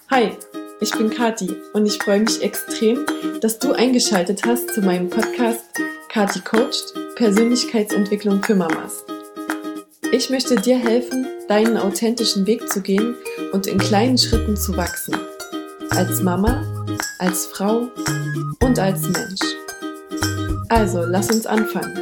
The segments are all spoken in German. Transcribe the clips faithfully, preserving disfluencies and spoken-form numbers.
Hi, ich bin Kathi und ich freue mich extrem, dass du eingeschaltet hast zu meinem Podcast Kathi Coacht – Persönlichkeitsentwicklung für Mamas. Ich möchte dir helfen, deinen authentischen Weg zu gehen und in kleinen Schritten zu wachsen. Als Mama, als Frau und als Mensch. Also, lass uns anfangen.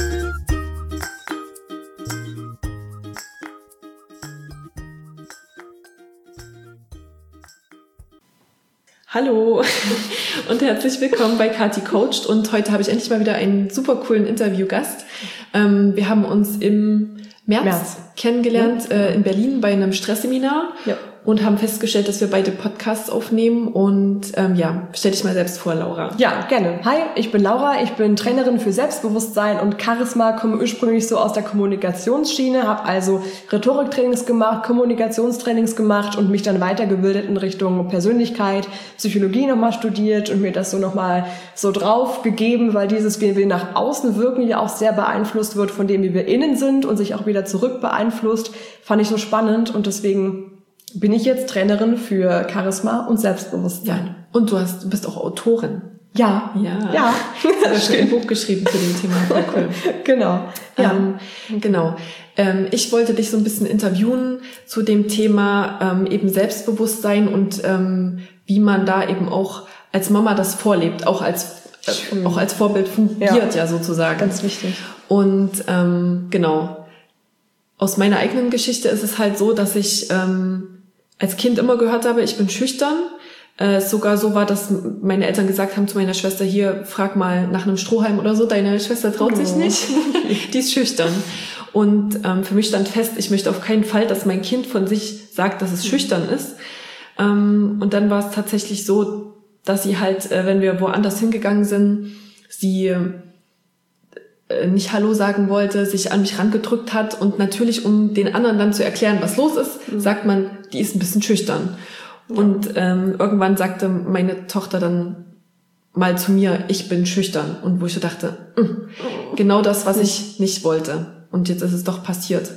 Hallo und herzlich willkommen bei Kathi Coacht, und heute habe ich endlich mal wieder einen super coolen Interviewgast. Ähm, wir haben uns im März, März. kennengelernt ja. äh, in Berlin bei einem Stressseminar ja. und haben festgestellt, dass wir beide Podcasts aufnehmen. Und ähm, ja, stell dich mal selbst vor, Laura. Ja, gerne. Hi, ich bin Laura, ich bin Trainerin für Selbstbewusstsein und Charisma, komme ursprünglich so aus der Kommunikationsschiene, habe also Rhetoriktrainings gemacht, Kommunikationstrainings gemacht und mich dann weitergebildet in Richtung Persönlichkeit, Psychologie nochmal studiert und mir das so nochmal so drauf gegeben, weil dieses, wie wir nach außen wirken, ja auch sehr beeinflusst wird von dem, wie wir innen sind und sich auch wieder zurück beeinflusst, fand ich so spannend, und deswegen bin ich jetzt Trainerin für Charisma und Selbstbewusstsein. Ja. Und du hast, du bist auch Autorin. Ja. Ja. Ja. Du hast ein Buch geschrieben zu dem Thema. Voll cool. Genau. Ja. Ähm, genau. Ähm, ich wollte dich so ein bisschen interviewen zu dem Thema ähm, eben Selbstbewusstsein und ähm, wie man da eben auch als Mama das vorlebt, auch als äh, auch als Vorbild fungiert, ja. ja sozusagen. Ganz wichtig. Und ähm, genau. Aus meiner eigenen Geschichte ist es halt so, dass ich ähm, als Kind immer gehört habe, ich bin schüchtern. Äh, sogar so war, dass meine Eltern gesagt haben zu meiner Schwester, hier, frag mal nach einem Strohhalm oder so, deine Schwester traut oh. sich nicht, die ist schüchtern. Und ähm, für mich stand fest, ich möchte auf keinen Fall, dass mein Kind von sich sagt, dass es schüchtern ist. Ähm, und dann war es tatsächlich so, dass sie halt, äh, wenn wir woanders hingegangen sind, sie äh, nicht Hallo sagen wollte, sich an mich rangedrückt hat, und natürlich, um den anderen dann zu erklären, was los ist, mhm. sagt man, die ist ein bisschen schüchtern. Ja. Und ähm, irgendwann sagte meine Tochter dann mal zu mir, ich bin schüchtern. Und wo ich so dachte, genau das, was ich nicht wollte. Und jetzt ist es doch passiert.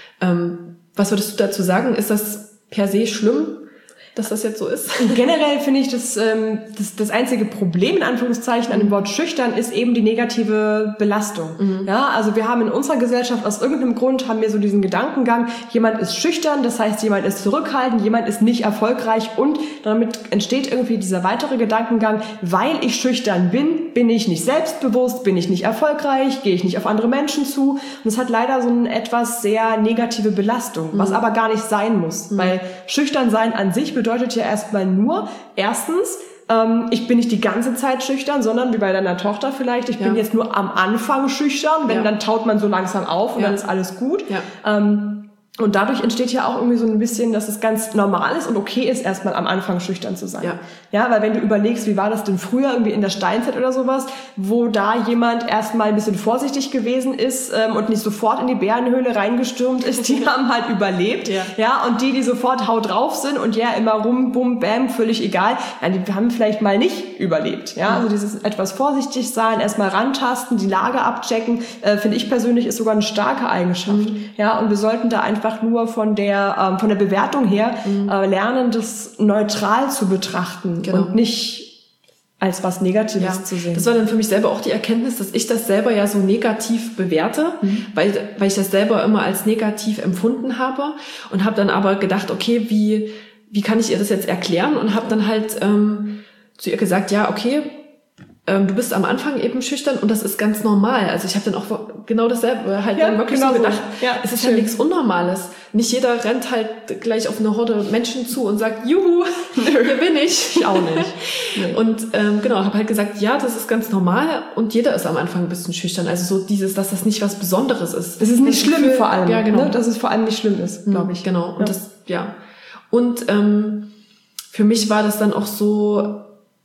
Ähm, was würdest du dazu sagen? Ist das per se schlimm, dass das jetzt so ist? Generell finde ich, dass ähm, das, das einzige Problem in Anführungszeichen an dem Wort schüchtern ist eben die negative Belastung. Mhm. Ja, also wir haben in unserer Gesellschaft aus irgendeinem Grund haben wir so diesen Gedankengang, jemand ist schüchtern, das heißt, jemand ist zurückhaltend, jemand ist nicht erfolgreich, und damit entsteht irgendwie dieser weitere Gedankengang, weil ich schüchtern bin, bin ich nicht selbstbewusst, bin ich nicht erfolgreich, gehe ich nicht auf andere Menschen zu, und es hat leider so eine etwas sehr negative Belastung, mhm. was aber gar nicht sein muss, mhm. weil schüchtern sein an sich bedeutet bedeutet ja erstmal nur, erstens, ähm, ich bin nicht die ganze Zeit schüchtern, sondern wie bei deiner Tochter vielleicht, ich ja. bin jetzt nur am Anfang schüchtern, wenn ja. dann taut man so langsam auf und ja. dann ist alles gut. Ja. Ähm, und dadurch entsteht ja auch irgendwie so ein bisschen, dass es ganz normal ist und okay ist, erstmal am Anfang schüchtern zu sein. Ja. Ja, weil wenn du überlegst, wie war das denn früher irgendwie in der Steinzeit oder sowas, wo da jemand erstmal ein bisschen vorsichtig gewesen ist ähm, und nicht sofort in die Bärenhöhle reingestürmt ist, die haben halt überlebt. Ja. Ja, und die, die sofort haut drauf sind und ja immer rum, bum, bam, völlig egal, ja, die haben vielleicht mal nicht überlebt. Ja, also dieses etwas vorsichtig sein, erstmal rantasten, die Lage abchecken, äh, finde ich persönlich ist sogar eine starke Eigenschaft. Mhm. Ja, und wir sollten da einfach nur von der ähm, von der Bewertung her mhm. äh, lernen, das neutral zu betrachten genau. und nicht als was Negatives ja. zu sehen. Das war dann für mich selber auch die Erkenntnis, dass ich das selber ja so negativ bewerte, mhm. weil weil ich das selber immer als negativ empfunden habe, und habe dann aber gedacht, okay, wie wie kann ich ihr das jetzt erklären, und habe dann halt ähm, zu ihr gesagt, ja, okay, Ähm, du bist am Anfang eben schüchtern, und das ist ganz normal. Also ich habe dann auch genau dasselbe halt ja, dann wirklich genau so gedacht, so. ja, es ist schön. Ja nichts Unnormales. Nicht jeder rennt halt gleich auf eine Horde Menschen zu und sagt, juhu, hier bin ich. Ich auch nicht. Nee. Und ähm, genau, habe halt gesagt, ja, das ist ganz normal, und jeder ist am Anfang ein bisschen schüchtern. Also so dieses, dass das nicht was Besonderes ist. Es ist nicht das schlimm Gefühl, vor allem, ja, genau. ne? Dass es vor allem nicht schlimm ist, glaube ich. Genau, und ja. das, ja. Und ähm, für mich war das dann auch so,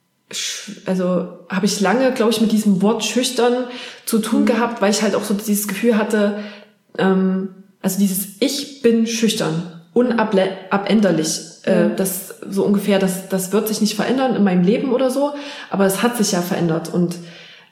also habe ich lange, glaube ich, mit diesem Wort schüchtern zu tun mhm. gehabt, weil ich halt auch so dieses Gefühl hatte, ähm, also dieses Ich bin schüchtern, unabänderlich, mhm. äh, das so ungefähr, das, das wird sich nicht verändern in meinem Leben oder so, aber es hat sich ja verändert, und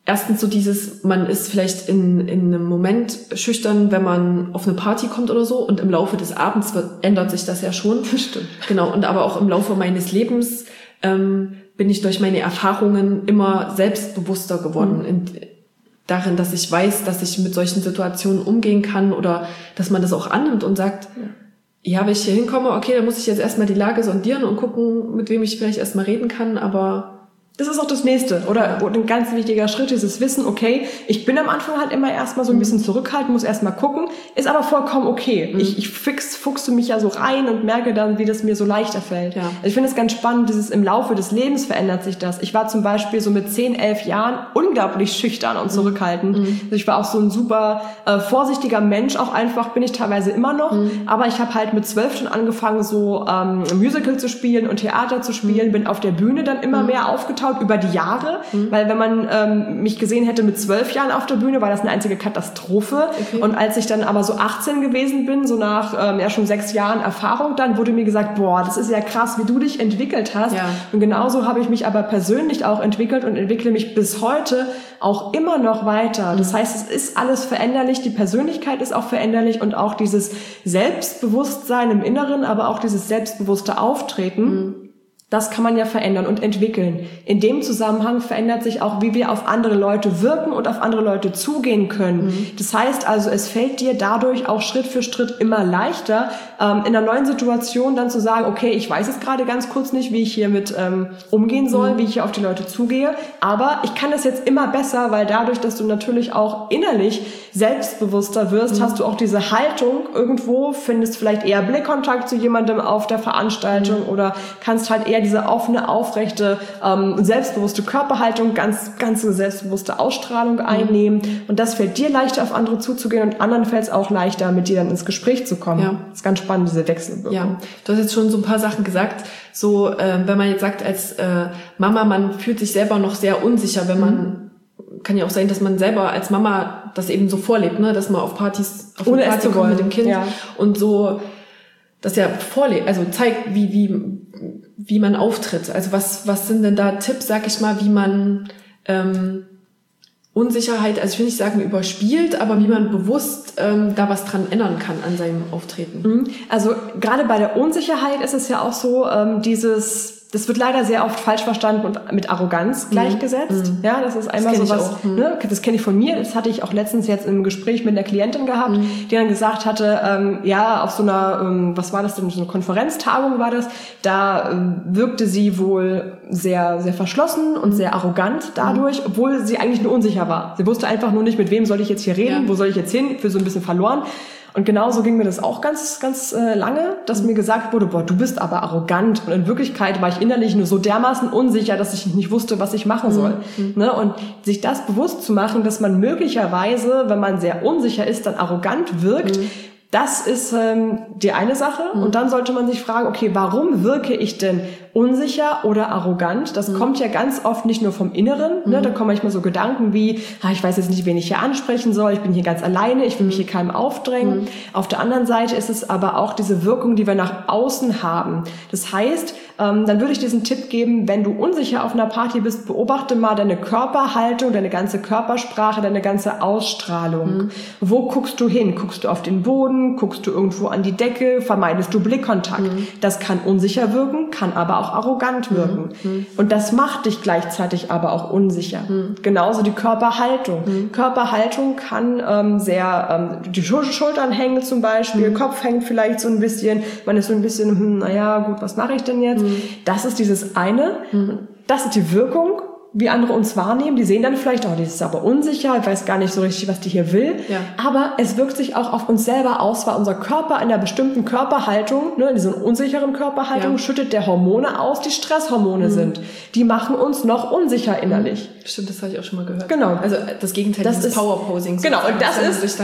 erstens so dieses, man ist vielleicht in, in einem Moment schüchtern, wenn man auf eine Party kommt oder so, und im Laufe des Abends wird, ändert sich das ja schon. Stimmt. Genau, und aber auch im Laufe meines Lebens ähm, bin ich durch meine Erfahrungen immer selbstbewusster geworden. Mhm. In, darin, dass ich weiß, dass ich mit solchen Situationen umgehen kann oder dass man das auch annimmt und sagt, ja, ja, wenn ich hier hinkomme, okay, dann muss ich jetzt erstmal die Lage sondieren und gucken, mit wem ich vielleicht erstmal reden kann, aber das ist auch das Nächste. Oder ein ganz wichtiger Schritt ist das Wissen, okay, ich bin am Anfang halt immer erstmal so ein bisschen zurückhaltend, muss erstmal gucken, ist aber vollkommen okay. Mhm. Ich, ich fix, fuchse mich ja so rein und merke dann, wie das mir so leichter fällt. Ja. Also ich finde es ganz spannend, dieses im Laufe des Lebens verändert sich das. Ich war zum Beispiel so mit zehn, elf Jahren unglaublich schüchtern und zurückhaltend. Mhm. Also ich war auch so ein super äh, vorsichtiger Mensch, auch einfach bin ich teilweise immer noch. Mhm. Aber ich habe halt mit zwölf schon angefangen, so ähm, Musical zu spielen und Theater zu spielen, mhm. bin auf der Bühne dann immer mhm. mehr aufgetaucht über die Jahre, mhm. weil wenn man ähm, mich gesehen hätte mit zwölf Jahren auf der Bühne, war das eine einzige Katastrophe. Okay. Und als ich dann aber so achtzehn gewesen bin, so nach ähm, ja schon sechs Jahren Erfahrung, dann wurde mir gesagt, boah, das ist ja krass, wie du dich entwickelt hast. Ja. Und genauso habe ich mich aber persönlich auch entwickelt und entwickle mich bis heute auch immer noch weiter. Mhm. Das heißt, es ist alles veränderlich, die Persönlichkeit ist auch veränderlich und auch dieses Selbstbewusstsein im Inneren, aber auch dieses selbstbewusste Auftreten, mhm. das kann man ja verändern und entwickeln. In dem Zusammenhang verändert sich auch, wie wir auf andere Leute wirken und auf andere Leute zugehen können. Mhm. Das heißt also, es fällt dir dadurch auch Schritt für Schritt immer leichter, ähm, in einer neuen Situation dann zu sagen, okay, ich weiß jetzt gerade ganz kurz nicht, wie ich hier mit ähm, umgehen soll, mhm. wie ich hier auf die Leute zugehe, aber ich kann das jetzt immer besser, weil dadurch, dass du natürlich auch innerlich selbstbewusster wirst, mhm. hast du auch diese Haltung irgendwo, findest vielleicht eher Blickkontakt zu jemandem auf der Veranstaltung mhm. oder kannst halt eher diese offene, aufrechte, ähm, selbstbewusste Körperhaltung, ganz, ganz selbstbewusste Ausstrahlung mhm. einnehmen. Und das fällt dir leichter, auf andere zuzugehen und anderen fällt es auch leichter, mit dir dann ins Gespräch zu kommen. Ja. Das ist ganz spannend, diese Wechselwirkung. Ja, du hast jetzt schon so ein paar Sachen gesagt. So, äh, wenn man jetzt sagt, als äh, Mama, man fühlt sich selber noch sehr unsicher, wenn man, mhm. kann ja auch sein, dass man selber als Mama das eben so vorlebt, ne, dass man auf Partys, auf ohne eine Party es zu kommt wollen. mit dem Kind ja. und so, das ja vorlebt, also zeigt, wie, wie, wie man auftritt. Also was, was sind denn da Tipps, sag ich mal, wie man ähm, Unsicherheit, also ich will nicht sagen überspielt, aber wie man bewusst ähm, da was dran ändern kann an seinem Auftreten. Also gerade bei der Unsicherheit ist es ja auch so, ähm, dieses das wird leider sehr oft falsch verstanden und mit Arroganz gleichgesetzt. Mhm. Ja, das ist einmal das sowas, mhm. ne, das kenne ich von mir. Das hatte ich auch letztens jetzt im Gespräch mit einer Klientin gehabt, mhm. die dann gesagt hatte, ähm, ja, auf so einer, ähm, was war das denn, so eine Konferenztagung war das, da ähm, wirkte sie wohl sehr, sehr verschlossen und sehr arrogant dadurch, mhm. obwohl sie eigentlich nur unsicher war. Sie wusste einfach nur nicht, mit wem soll ich jetzt hier reden, ja. wo soll ich jetzt hin, für so ein bisschen verloren. Und genauso ging mir das auch ganz, ganz äh, lange, dass mir gesagt wurde, boah, du bist aber arrogant. Und in Wirklichkeit war ich innerlich nur so dermaßen unsicher, dass ich nicht wusste, was ich machen soll. Mhm. Ne? Und sich das bewusst zu machen, dass man möglicherweise, wenn man sehr unsicher ist, dann arrogant wirkt, mhm. das ist ähm, die eine Sache. Mhm. Und dann sollte man sich fragen, okay, warum wirke ich denn unsicher oder arrogant? Das mhm. kommt ja ganz oft nicht nur vom Inneren. Ne? Mhm. Da kommen manchmal so Gedanken wie, ah, ich weiß jetzt nicht, wen ich hier ansprechen soll. Ich bin hier ganz alleine. Ich will mich hier keinem aufdrängen. Mhm. Auf der anderen Seite ist es aber auch diese Wirkung, die wir nach außen haben. Das heißt, ähm, dann würde ich diesen Tipp geben, wenn du unsicher auf einer Party bist, beobachte mal deine Körperhaltung, deine ganze Körpersprache, deine ganze Ausstrahlung. Mhm. Wo guckst du hin? Guckst du auf den Boden? Guckst du irgendwo an die Decke? Vermeidest du Blickkontakt? Mhm. Das kann unsicher wirken, kann aber auch arrogant wirken. Mhm. Und das macht dich gleichzeitig aber auch unsicher. Mhm. Genauso die Körperhaltung. Mhm. Körperhaltung kann ähm, sehr, ähm, die Schultern hängen zum Beispiel, mhm. Kopf hängt vielleicht so ein bisschen, man ist so ein bisschen, hm, naja, gut, was mache ich denn jetzt? Mhm. Das ist dieses eine, mhm. das ist die Wirkung, wie andere uns wahrnehmen. Die sehen dann vielleicht, oh, die ist aber unsicher, ich weiß gar nicht so richtig, was die hier will. Ja. Aber es wirkt sich auch auf uns selber aus, weil unser Körper in einer bestimmten Körperhaltung, ne, in dieser unsicheren Körperhaltung, ja. schüttet der Hormone aus, die Stresshormone mhm. sind. Die machen uns noch unsicher innerlich. Stimmt, das habe ich auch schon mal gehört. Genau. Also das Gegenteil das des ist Powerposing. Genau, und das wenn ist man sich dann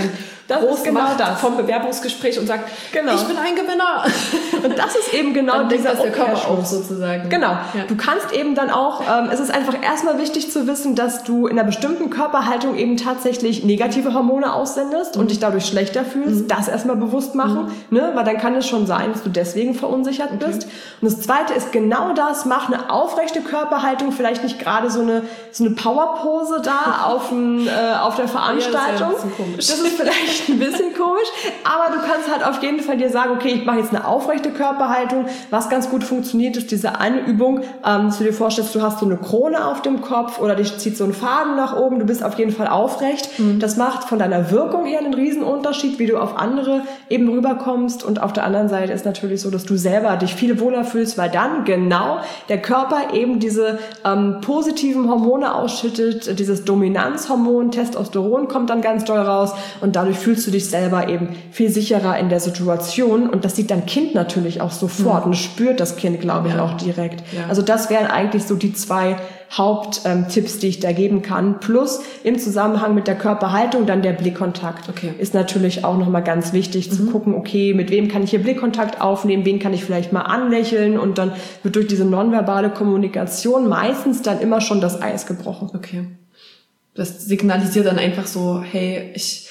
das groß ist genau macht das. vom Bewerbungsgespräch und sagt, genau. ich bin ein Gewinner. Und das ist eben genau dann dieser denkt das der Körper auch Umkehrschluss. sozusagen. Genau. Ja. Du kannst eben dann auch, ähm, es ist einfach erstmal wichtig zu wissen, dass du in einer bestimmten Körperhaltung eben tatsächlich negative Hormone aussendest mhm. und dich dadurch schlechter fühlst. Mhm. Das erstmal bewusst machen, mhm. ne? Weil dann kann es schon sein, dass du deswegen verunsichert okay. bist. Und das Zweite ist genau das, mach eine aufrechte Körperhaltung, vielleicht nicht gerade so eine so eine Powerpose da auf, ein, äh, auf der Veranstaltung. Ja, das ist ja ein bisschen komisch. Das ist vielleicht ein bisschen komisch, aber du kannst halt auf jeden Fall dir sagen, okay, ich mache jetzt eine aufrechte Körperhaltung. Was ganz gut funktioniert, ist diese eine Übung, ähm, dass du dir vorstellst, du hast so eine Krone auf dem Kopf oder dich zieht so ein Faden nach oben, du bist auf jeden Fall aufrecht. Mhm. Das macht von deiner Wirkung her einen riesen Unterschied, wie du auf andere eben rüberkommst, und auf der anderen Seite ist natürlich so, dass du selber dich viel wohler fühlst, weil dann genau der Körper eben diese ähm, positiven Hormone ausschüttet, dieses Dominanzhormon, Testosteron kommt dann ganz doll raus und dadurch fühlst du dich selber eben viel sicherer in der Situation, und das sieht dein Kind natürlich auch sofort mhm. und spürt das Kind, glaube ich, ja. auch direkt. Ja. Also das wären eigentlich so die zwei Haupttipps, ähm, die ich da geben kann. Plus im Zusammenhang mit der Körperhaltung dann der Blickkontakt. Okay. Ist natürlich auch nochmal ganz wichtig mhm. zu gucken, okay, mit wem kann ich hier Blickkontakt aufnehmen, wen kann ich vielleicht mal anlächeln, und dann wird durch diese nonverbale Kommunikation meistens dann immer schon das Eis gebrochen. Okay. Das signalisiert dann einfach so, hey, ich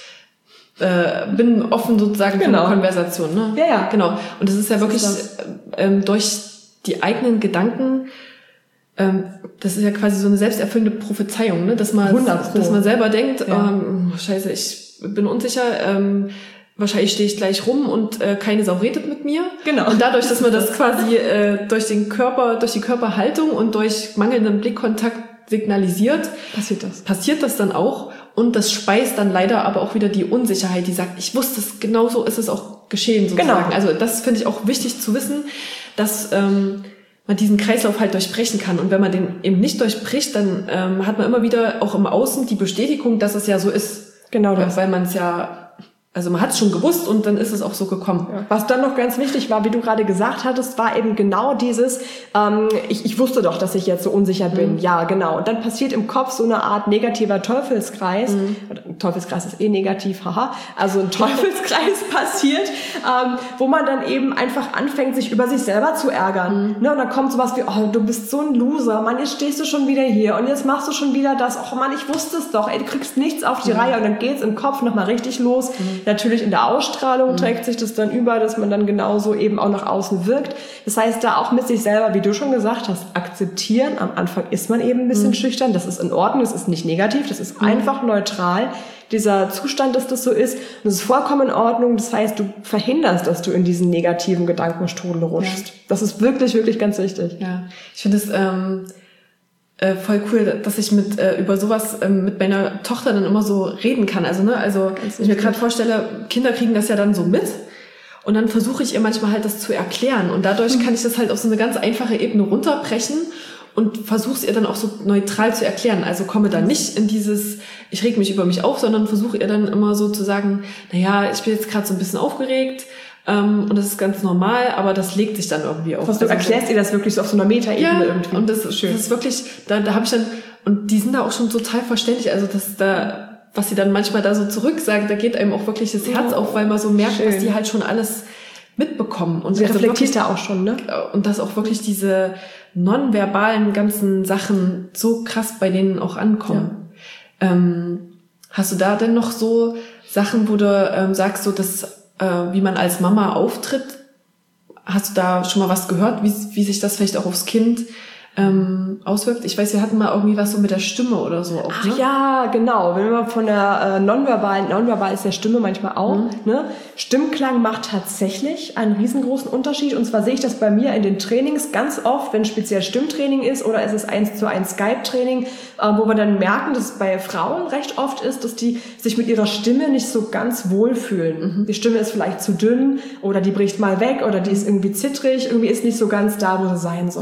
äh, bin offen sozusagen genau. für eine Konversation. Ne? Ja, ja. Genau. Und das ist ja das wirklich ist ähm, durch die eigenen Gedanken, ähm, das ist ja quasi so eine selbsterfüllende Prophezeiung, ne? dass man, dass man selber denkt, ja. ähm, scheiße, ich bin unsicher, ähm, wahrscheinlich stehe ich gleich rum und äh, keine Sau redet mit mir. Genau. Und dadurch, dass man das quasi äh, durch den Körper, durch die Körperhaltung und durch mangelnden Blickkontakt signalisiert, passiert das. Passiert das dann auch, und das speist dann leider aber auch wieder die Unsicherheit, die sagt, ich wusste es, genau so ist es auch geschehen sozusagen. Genau. Also das finde ich auch wichtig zu wissen, dass ähm, man diesen Kreislauf halt durchbrechen kann. Und wenn man den eben nicht durchbricht, dann ähm, hat man immer wieder auch im Außen die Bestätigung, dass es ja so ist. Genau das. Weil man es ja... Also man hat es schon gewusst, und dann ist es auch so gekommen. Ja. Was dann noch ganz wichtig war, wie du gerade gesagt hattest, war eben genau dieses, ähm, ich, ich wusste doch, dass ich jetzt so unsicher bin. Mhm. Ja, genau. Und dann passiert im Kopf so eine Art negativer Teufelskreis. Mhm. Teufelskreis ist eh negativ, haha. Also ein Teufelskreis passiert, ähm, wo man dann eben einfach anfängt, sich über sich selber zu ärgern. Mhm. Ne? Und dann kommt sowas wie, oh, du bist so ein Loser, Mann, jetzt stehst du schon wieder hier und jetzt machst du schon wieder das. Oh Mann, ich wusste es doch, ey, du kriegst nichts auf die mhm. Reihe. Und dann geht's im Kopf nochmal richtig los. Mhm. Natürlich in der Ausstrahlung mhm. trägt sich das dann über, dass man dann genauso eben auch nach außen wirkt. Das heißt, da auch mit sich selber, wie du schon gesagt hast, akzeptieren. Am Anfang ist man eben ein bisschen mhm. schüchtern. Das ist in Ordnung, das ist nicht negativ, das ist mhm. einfach neutral. Dieser Zustand, dass das so ist. Und das ist vollkommen in Ordnung. Das heißt, du verhinderst, dass du in diesen negativen Gedankenstrudel rutschst. Ja. Das ist wirklich, wirklich ganz wichtig. Ja, ich finde es ähm Äh, voll cool, dass ich mit äh, über sowas ähm, mit meiner Tochter dann immer so reden kann. Also ne, also wenn ich mir gerade vorstelle, Kinder kriegen das ja dann so mit, und dann versuche ich ihr manchmal halt das zu erklären, und dadurch mhm. kann ich das halt auf so eine ganz einfache Ebene runterbrechen und versuche es ihr dann auch so neutral zu erklären. Also komme dann nicht in dieses, ich reg mich über mich auf, sondern versuche ihr dann immer so zu sagen, naja, ich bin jetzt gerade so ein bisschen aufgeregt, Um, und das ist ganz normal, aber das legt sich dann irgendwie auf. Also, du erklärst ihr das wirklich so auf so einer Metaebene ja, irgendwie. Und das ist schön. Das ist wirklich, da, da habe ich dann, und die sind da auch schon total verständlich, also dass da, was sie dann manchmal da so zurück sagen, da geht einem auch wirklich das Herz auf, weil man so merkt, schön. Was die halt schon alles mitbekommen. Und sie also reflektiert da auch schon, ne? Und dass auch wirklich diese nonverbalen ganzen Sachen so krass bei denen auch ankommen. Ja. Ähm, hast du da denn noch so Sachen, wo du ähm, sagst, so dass wie man als Mama auftritt? Hast du da schon mal was gehört, wie, wie sich das vielleicht auch aufs Kind ähm, auswirkt? Ich weiß, wir hatten mal irgendwie was so mit der Stimme oder so auch, ne? Ach ja, genau. Wenn wir von der äh, nonverbalen, nonverbal ist der Stimme manchmal auch, mhm. ne? Stimmklang macht tatsächlich einen riesengroßen Unterschied. Und zwar sehe ich das bei mir in den Trainings ganz oft, wenn speziell Stimmtraining ist oder es ist eins zu eins Skype-Training, äh, wo wir dann merken, dass es bei Frauen recht oft ist, dass die sich mit ihrer Stimme nicht so ganz wohlfühlen. Mhm. Die Stimme ist vielleicht zu dünn oder die bricht mal weg oder die ist irgendwie zittrig, irgendwie ist nicht so ganz da, wo sie sein soll. Mhm.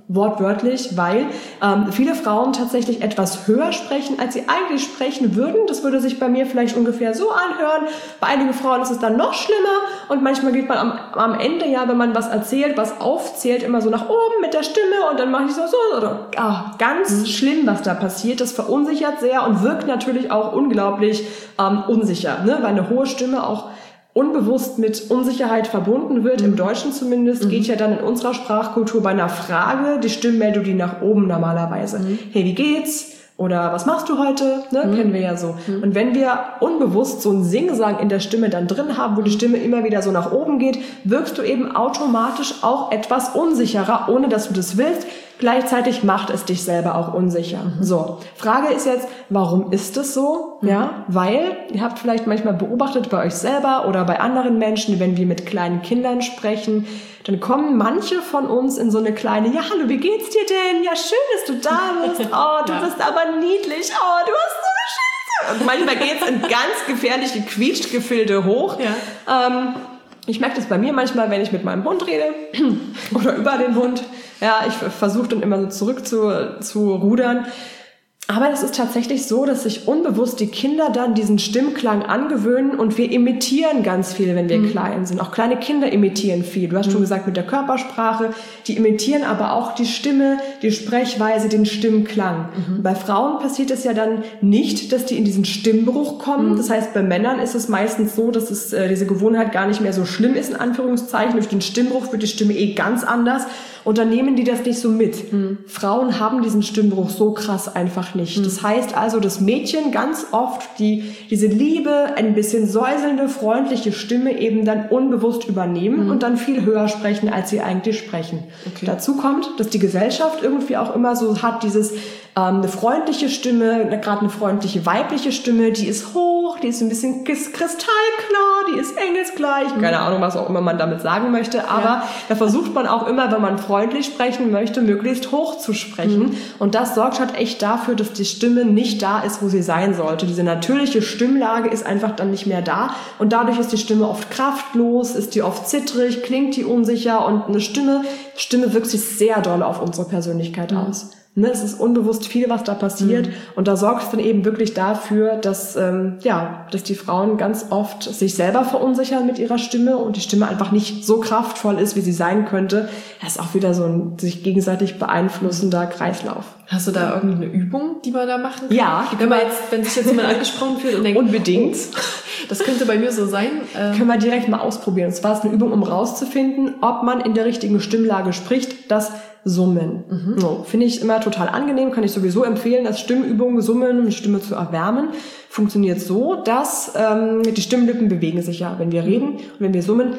wortwörtlich, weil ähm, viele Frauen tatsächlich etwas höher sprechen, als sie eigentlich sprechen würden. Das würde sich bei mir vielleicht ungefähr so anhören. Bei einigen Frauen ist es dann noch schlimmer und manchmal geht man am, am Ende, ja, wenn man was erzählt, was aufzählt, immer so nach oben mit der Stimme und dann mache ich so, so, oder ah, ganz mhm. schlimm, was da passiert. Das verunsichert sehr und wirkt natürlich auch unglaublich ähm, unsicher, ne? Weil eine hohe Stimme auch unbewusst mit Unsicherheit verbunden wird, mhm. im Deutschen zumindest, mhm. geht ja dann in unserer Sprachkultur bei einer Frage die Stimmmelodie nach oben normalerweise. Mhm. Hey, wie geht's? Oder was machst du heute? Ne? Mhm. Kennen wir ja so. Mhm. Und wenn wir unbewusst so einen Singsang in der Stimme dann drin haben, wo die Stimme immer wieder so nach oben geht, wirkst du eben automatisch auch etwas unsicherer, ohne dass du das willst. Gleichzeitig macht es dich selber auch unsicher. Mhm. So, Frage ist jetzt, warum ist es so? Mhm. Ja, weil ihr habt vielleicht manchmal beobachtet bei euch selber oder bei anderen Menschen, wenn wir mit kleinen Kindern sprechen, dann kommen manche von uns in so eine kleine, ja, hallo, wie geht's dir denn? Ja, schön, dass du da bist. Oh, du ja. bist aber niedlich. Oh, du hast so eine Scheiße. Und manchmal geht's in ganz gefährliche Quietschgefilde hoch. Ja. Ähm, ich merke das bei mir manchmal, wenn ich mit meinem Hund rede oder über den Hund. Ja, ich versuche dann immer so zurück zu, zu rudern. Aber es ist tatsächlich so, dass sich unbewusst die Kinder dann diesen Stimmklang angewöhnen und wir imitieren ganz viel, wenn wir mhm. klein sind. Auch kleine Kinder imitieren viel. Du hast mhm. schon gesagt, mit der Körpersprache. Die imitieren aber auch die Stimme, die Sprechweise, den Stimmklang. Mhm. Bei Frauen passiert es ja dann nicht, dass die in diesen Stimmbruch kommen. Mhm. Das heißt, bei Männern ist es meistens so, dass es äh, diese Gewohnheit gar nicht mehr so schlimm ist, in Anführungszeichen. Durch den Stimmbruch wird die Stimme eh ganz anders. Und dann nehmen die das nicht so mit. Mhm. Frauen haben diesen Stimmbruch so krass einfach nicht. Mhm. Das heißt also, dass Mädchen ganz oft die diese liebe, ein bisschen säuselnde, freundliche Stimme eben dann unbewusst übernehmen mhm. und dann viel höher sprechen, als sie eigentlich sprechen. Okay. Dazu kommt, dass die Gesellschaft irgendwie auch immer so hat, dieses ähm, eine freundliche Stimme, gerade eine freundliche weibliche Stimme, die ist hoch, die ist ein bisschen kristallklar, die ist engelsgleich. Mhm. Keine Ahnung, was auch immer man damit sagen möchte, aber ja. da versucht man auch immer, wenn man freundlich sprechen möchte, möglichst hoch zu sprechen. Mhm. Und das sorgt halt echt dafür, dass die Stimme nicht da ist, wo sie sein sollte. Diese natürliche Stimmlage ist einfach dann nicht mehr da. Und dadurch ist die Stimme oft kraftlos, ist die oft zittrig, klingt die unsicher. Und eine Stimme, Stimme wirkt sich sehr doll auf unsere Persönlichkeit mhm. aus. Ne, es ist unbewusst viel, was da passiert. Mhm. Und da sorgt es dann eben wirklich dafür, dass, ähm, ja, dass die Frauen ganz oft sich selber verunsichern mit ihrer Stimme und die Stimme einfach nicht so kraftvoll ist, wie sie sein könnte. Das ist auch wieder so ein sich gegenseitig beeinflussender Kreislauf. Hast du da irgendeine Übung, die man da machen kann? Ja. Wenn man jetzt, wenn sich jetzt jemand angesprochen fühlt und denkt, unbedingt. Oh, das könnte bei mir so sein. Ähm, Können wir direkt mal ausprobieren. Und zwar ist eine Übung, um rauszufinden, ob man in der richtigen Stimmlage spricht, das Summen. Mhm. So, finde ich immer total angenehm, kann ich sowieso empfehlen, als Stimmübung Summen, um die Stimme zu erwärmen. Funktioniert so, dass ähm, die Stimmlippen bewegen sich ja, wenn wir reden. Und wenn wir summen,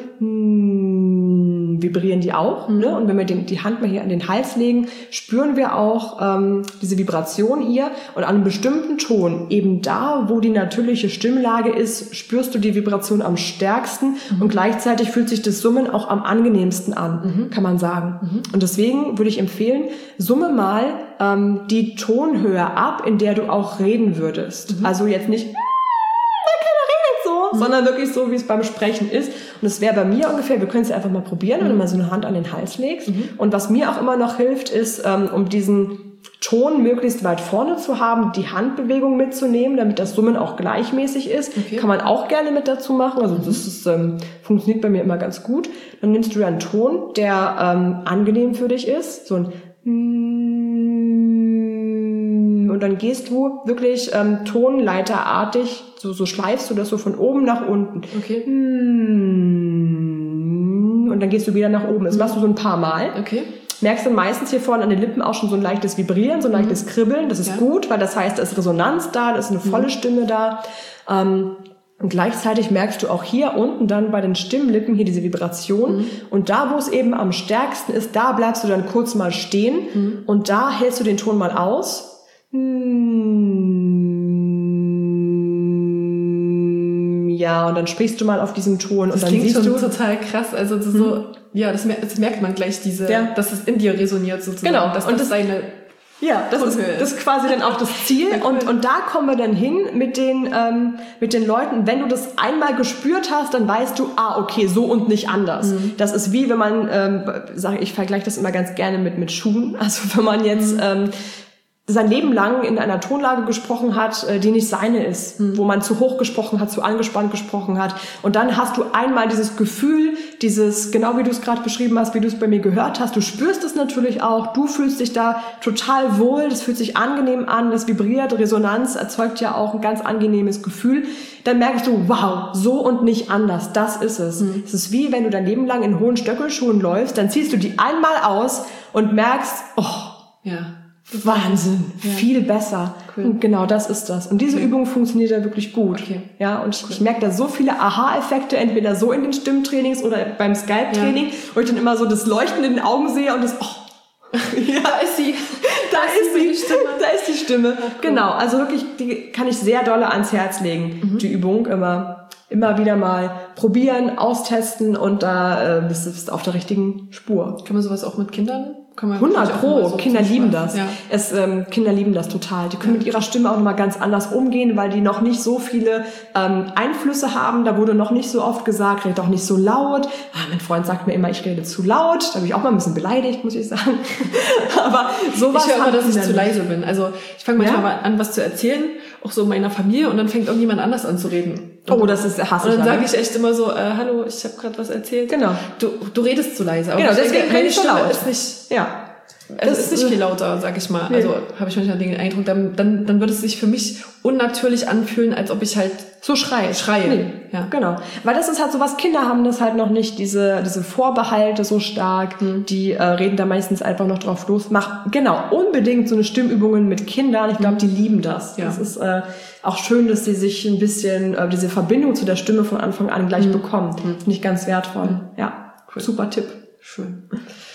mh, vibrieren die auch. Mhm. Ne? Und wenn wir den, die Hand mal hier an den Hals legen, spüren wir auch ähm, diese Vibration hier. Und an einem bestimmten Ton, eben da, wo die natürliche Stimmlage ist, spürst du die Vibration am stärksten. Mhm. Und gleichzeitig fühlt sich das Summen auch am angenehmsten an, mhm. kann man sagen. Mhm. Und deswegen würde ich empfehlen, summe mal ähm, die Tonhöhe ab, in der du auch reden würdest. Mhm. Also jetzt nicht, keiner redet so, mhm. sondern wirklich so, wie es beim Sprechen ist. Und das wäre bei mir ungefähr, wir können es ja einfach mal probieren, mhm. wenn du mal so eine Hand an den Hals legst. Mhm. Und was mir auch immer noch hilft, ist, ähm, um diesen Ton möglichst weit vorne zu haben, die Handbewegung mitzunehmen, damit das Summen auch gleichmäßig ist. Okay. Kann man auch gerne mit dazu machen. Also das ist, ähm, funktioniert bei mir immer ganz gut. Dann nimmst du einen Ton, der ähm, angenehm für dich ist. So ein und dann gehst du wirklich ähm, tonleiterartig, so, so schleifst du das so von oben nach unten. Okay. Und dann gehst du wieder nach oben. Das machst du so ein paar Mal. Okay. Merkst du meistens hier vorne an den Lippen auch schon so ein leichtes Vibrieren, so ein leichtes Kribbeln. Das ist ja. gut, weil das heißt, da ist Resonanz da, da ist eine volle mhm. Stimme da. Ähm, und gleichzeitig merkst du auch hier unten dann bei den Stimmlippen hier diese Vibration. Mhm. Und da, wo es eben am stärksten ist, da bleibst du dann kurz mal stehen. Mhm. Und da hältst du den Ton mal aus. Ja, und dann sprichst du mal auf diesem Ton das und dann klingt siehst schon du total krass, also das ist so, ja, das, mer- das merkt man gleich, diese, ja. dass es in dir resoniert sozusagen, genau. dass und das, das deine Ja, das ist, das ist quasi dann auch das Ziel. Und, und da kommen wir dann hin mit den, ähm, mit den Leuten. Wenn du das einmal gespürt hast, dann weißt du, ah, okay, so und nicht anders. Mhm. Das ist wie, wenn man, ähm, sag ich, vergleiche das immer ganz gerne mit, mit Schuhen. Also wenn man jetzt, mhm. ähm, sein Leben lang in einer Tonlage gesprochen hat, die nicht seine ist, mhm. wo man zu hoch gesprochen hat, zu angespannt gesprochen hat. Und dann hast du einmal dieses Gefühl, dieses, genau wie du es gerade beschrieben hast, wie du es bei mir gehört hast, du spürst es natürlich auch, du fühlst dich da total wohl, das fühlt sich angenehm an, das vibriert, Resonanz erzeugt ja auch ein ganz angenehmes Gefühl. Dann merkst du, wow, so und nicht anders, das ist es. Mhm. Es ist wie, wenn du dein Leben lang in hohen Stöckelschuhen läufst, dann ziehst du die einmal aus und merkst, oh, ja. Wahnsinn, ja. viel besser. Cool. Und genau das ist das. Und diese okay. Übung funktioniert ja wirklich gut. Okay. Ja, und cool. ich, ich merke da so viele Aha-Effekte, entweder so in den Stimmtrainings oder beim Skype-Training, ja. wo ich dann immer so das Leuchten in den Augen sehe und das, oh, ja, da ist sie, da, da ist sie, die Stimme. Da ist die Stimme. Ja, cool. Genau, also wirklich, die kann ich sehr dolle ans Herz legen, mhm. die Übung immer. Immer wieder mal probieren, austesten und da äh, bist du auf der richtigen Spur. Kann man sowas auch mit Kindern? hundert Pro, so Kinder lieben das. Ja. Es, ähm, Kinder lieben das total. Die können ja. mit ihrer Stimme auch nochmal ganz anders umgehen, weil die noch nicht so viele ähm, Einflüsse haben. Da wurde noch nicht so oft gesagt, red doch nicht so laut. Ah, mein Freund sagt mir immer, ich rede zu laut. Da bin ich auch mal ein bisschen beleidigt, muss ich sagen. Aber sowas ich höre immer, dass ich zu leise bin. Also ich fange manchmal ja? an, was zu erzählen, auch so meiner Familie, und dann fängt irgendjemand anders an zu reden. Und oh, das ist hassig. Und dann sage ich echt immer so, äh, hallo, ich habe gerade was erzählt. Genau. Du, du redest zu leise. Aber genau, deswegen meine Stimme laut. ist nicht, ja. Also es ist nicht viel lauter, sag ich mal. Nee. Also habe ich manchmal den Eindruck, dann, dann, dann würde es sich für mich unnatürlich anfühlen, als ob ich halt so schreie. schreie. Nee. Ja. Genau. Weil das ist halt so was, Kinder haben das halt noch nicht, diese diese Vorbehalte so stark, mhm. die äh, reden da meistens einfach noch drauf los. Mach genau, unbedingt so eine Stimmübungen mit Kindern. Ich glaube, die lieben das. Ja. Das ist äh, auch schön, dass sie sich ein bisschen äh, diese Verbindung zu der Stimme von Anfang an gleich mhm. bekommen. Mhm. Finde ich ganz wertvoll. Mhm. Ja, cool. Super Tipp. Schön.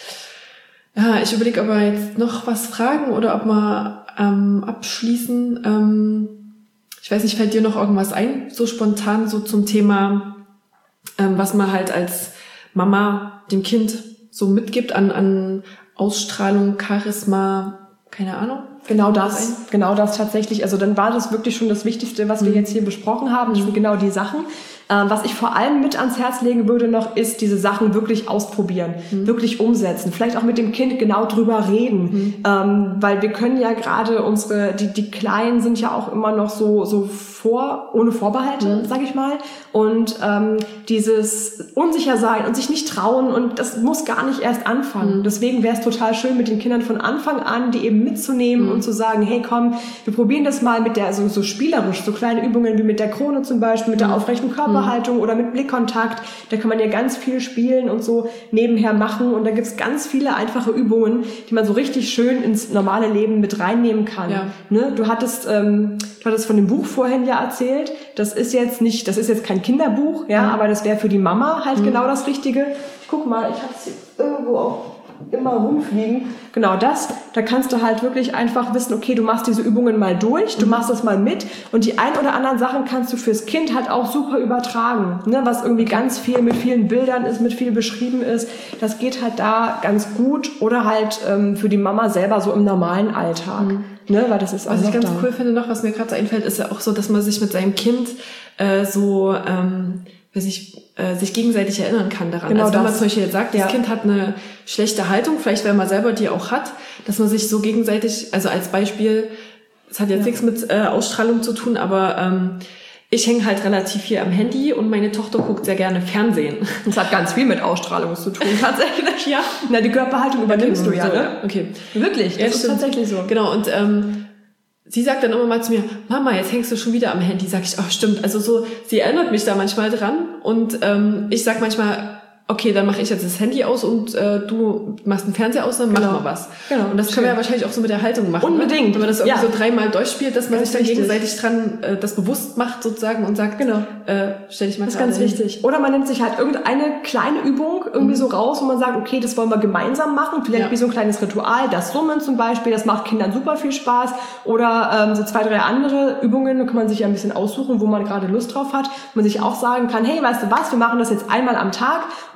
Ja, ich überlege, ob wir jetzt noch was fragen oder ob wir ähm, abschließen. Ähm, ich weiß nicht, fällt dir noch irgendwas ein, so spontan, so zum Thema, ähm, was man halt als Mama dem Kind so mitgibt an, an Ausstrahlung, Charisma, keine Ahnung? Genau das, genau das tatsächlich. Also dann war das wirklich schon das Wichtigste, was wir mhm. jetzt hier besprochen haben. Das sind genau die Sachen. Ähm, was ich vor allem mit ans Herz legen würde noch, ist diese Sachen wirklich ausprobieren, mhm. wirklich umsetzen. Vielleicht auch mit dem Kind genau drüber reden. Mhm. Ähm, weil wir können ja gerade unsere, die, die Kleinen sind ja auch immer noch so, so vor, ohne Vorbehalte, mhm. sag ich mal. Und ähm, dieses unsicher sein und sich nicht trauen, und das muss gar nicht erst anfangen. Mhm. Deswegen wäre es total schön, mit den Kindern von Anfang an, die eben mitzunehmen mhm. und zu sagen, hey komm, wir probieren das mal mit der, so, so spielerisch, so kleine Übungen wie mit der Krone zum Beispiel, mit mhm. der aufrechten Körperhaltung mhm. oder mit Blickkontakt. Da kann man ja ganz viel spielen und so nebenher machen. Und da gibt's ganz viele einfache Übungen, die man so richtig schön ins normale Leben mit reinnehmen kann. Ja. Ne? Du hattest, ähm, du hattest von dem Buch vorhin ja erzählt. Das ist jetzt nicht, das ist jetzt kein Kinderbuch, ja, mhm. aber das wäre für die Mama halt mhm. genau das Richtige. Ich guck mal, ich habe es hier irgendwo auch immer rumfliegen. Genau das, da kannst du halt wirklich einfach wissen, okay, du machst diese Übungen mal durch, du machst das mal mit, und die ein oder anderen Sachen kannst du fürs Kind halt auch super übertragen, ne, was irgendwie ganz viel mit vielen Bildern ist, mit viel beschrieben ist. Das geht halt da ganz gut, oder halt ähm, für die Mama selber so im normalen Alltag. Mhm. Ne, weil das ist auch was ich ganz da. cool finde noch, was mir gerade so einfällt, ist ja auch so, dass man sich mit seinem Kind äh, so ähm, weiß ich, äh, sich gegenseitig erinnern kann daran. Genau, also wenn das. man zum Beispiel jetzt sagt, das ja. Kind hat eine schlechte Haltung, vielleicht weil man selber die auch hat, dass man sich so gegenseitig, also als Beispiel, es hat jetzt ja. nichts mit äh, Ausstrahlung zu tun, aber ähm, ich hänge halt relativ viel am Handy und meine Tochter guckt sehr gerne Fernsehen. Das hat ganz viel mit Ausstrahlung zu tun, tatsächlich. Ja. Na, die Körperhaltung übernimmst du ja, so, ne? Ja. Okay. Wirklich, das ja, ist stimmt. tatsächlich so. Genau, und ähm, sie sagt dann immer mal zu mir, Mama, jetzt hängst du schon wieder am Handy. Sag ich, oh, stimmt. Also so, sie erinnert mich da manchmal dran. Und ähm, ich sag manchmal, okay, dann mache ich jetzt das Handy aus und äh, du machst den Fernseher aus, dann genau. machen wir was. Genau. Und das Schön. können wir ja wahrscheinlich auch so mit der Haltung machen. Unbedingt. Ne? Wenn man das irgendwie ja. so dreimal durchspielt, dass man ganz sich dann richtig. gegenseitig dran äh, das bewusst macht sozusagen und sagt, genau, äh, stell dich mal das ist ganz hin. wichtig. Oder man nimmt sich halt irgendeine kleine Übung irgendwie mhm. so raus, wo man sagt, okay, das wollen wir gemeinsam machen. Vielleicht ja. wie so ein kleines Ritual, das Summen zum Beispiel, das macht Kindern super viel Spaß. Oder ähm, so zwei, drei andere Übungen, da kann man sich ja ein bisschen aussuchen, wo man gerade Lust drauf hat. Wo man sich auch sagen kann, hey, weißt du was, wir machen das jetzt einmal am Tag. Und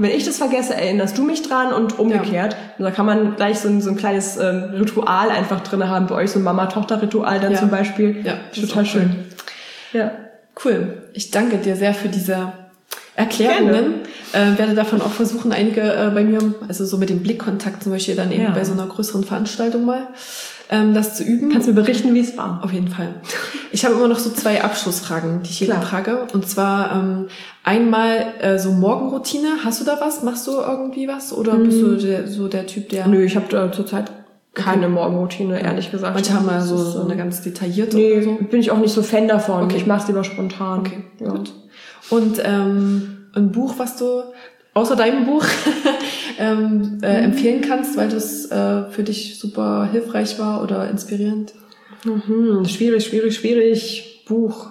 Wenn ich das vergesse, erinnerst du mich dran und umgekehrt. Ja. Und da kann man gleich so ein, so ein kleines ähm, Ritual einfach drin haben, bei euch so ein Mama-Tochter-Ritual dann ja. zum Beispiel. Ja, total schön. Cool. Ja, cool. Ich danke dir sehr für diese Erklärungen. Äh, werde davon auch versuchen, einige äh, bei mir, also so mit dem Blickkontakt zum Beispiel dann eben ja. bei so einer größeren Veranstaltung mal, ähm, das zu üben. Kannst du mir berichten, wie es war? Auf jeden Fall. Ich habe immer noch so zwei Abschlussfragen, die ich jedem frage. Und zwar ähm, einmal äh, so Morgenroutine. Hast du da was? Machst du irgendwie was? Oder hm. bist du der, so der Typ, der... Nö, ich habe da zurzeit keine okay. Morgenroutine, ehrlich gesagt. Manche haben ja so, so eine ganz detaillierte. Nee, oder so. bin ich auch nicht so Fan davon. Okay. Ich mach's lieber spontan. Okay, ja. Gut. Und ähm, ein Buch, was du außer deinem Buch ähm, äh, empfehlen kannst, weil das äh, für dich super hilfreich war oder inspirierend? Mhm. Schwierig, schwierig, schwierig. Buch.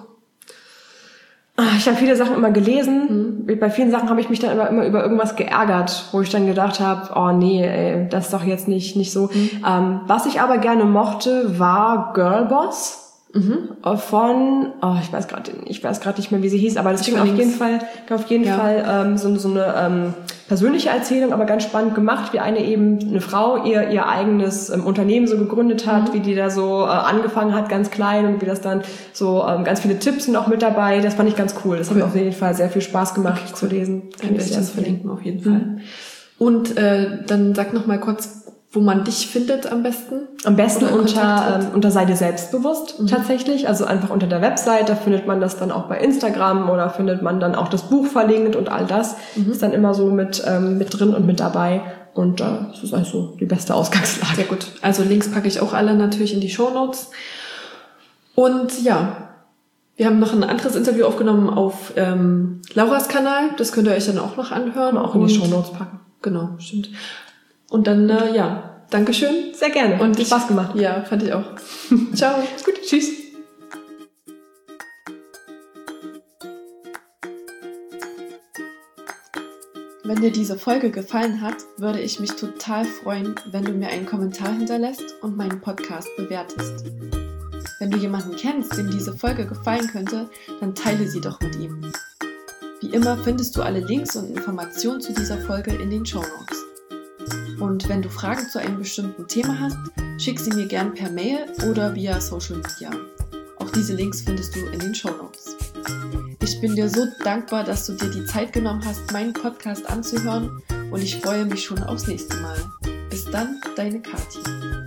Ich habe viele Sachen immer gelesen. Mhm. Bei vielen Sachen habe ich mich dann immer, immer über irgendwas geärgert, wo ich dann gedacht habe, oh nee, ey, das ist doch jetzt nicht nicht so. Mhm. Ähm, was ich aber gerne mochte, war Girlboss. Mhm. Von, oh, ich weiß gerade, ich weiß gerade nicht mehr, wie sie hieß, aber das ging auf jeden Fall, auf jeden ja. Fall ähm, so, so eine ähm, persönliche Erzählung, aber ganz spannend gemacht, wie eine eben eine Frau ihr ihr eigenes ähm, Unternehmen so gegründet hat, mhm. wie die da so äh, angefangen hat, ganz klein und wie das dann so ähm, ganz viele Tipps sind auch mit dabei. Das fand ich ganz cool. Das cool. hat mir auf jeden Fall sehr viel Spaß gemacht okay, zu lesen. Kann ich das verlinken auf jeden Fall. Mhm. Und äh, dann sag noch mal kurz, wo man dich findet am besten? Am besten unter ähm, unter Seid ihr selbstbewusst mhm. tatsächlich. Also einfach unter der Website, da findet man das dann auch bei Instagram oder findet man dann auch das Buch verlinkt und all das mhm. ist dann immer so mit ähm, mit drin und mit dabei. Und äh, das ist also die beste Ausgangslage. Sehr gut. Also Links packe ich auch alle natürlich in die Shownotes. Und ja, wir haben noch ein anderes Interview aufgenommen auf ähm, Lauras Kanal. Das könnt ihr euch dann auch noch anhören. Auch in die Shownotes packen. Genau, stimmt. Und dann, äh, ja, Dankeschön. Sehr gerne. Und ich, Spaß gemacht. Ja, fand ich auch. Ciao. Gut, tschüss. Wenn dir diese Folge gefallen hat, würde ich mich total freuen, wenn du mir einen Kommentar hinterlässt und meinen Podcast bewertest. Wenn du jemanden kennst, dem diese Folge gefallen könnte, dann teile sie doch mit ihm. Wie immer findest du alle Links und Informationen zu dieser Folge in den Shownotes. Und wenn du Fragen zu einem bestimmten Thema hast, schick sie mir gern per Mail oder via Social Media. Auch diese Links findest du in den Shownotes. Ich bin dir so dankbar, dass du dir die Zeit genommen hast, meinen Podcast anzuhören und ich freue mich schon aufs nächste Mal. Bis dann, deine Kathi.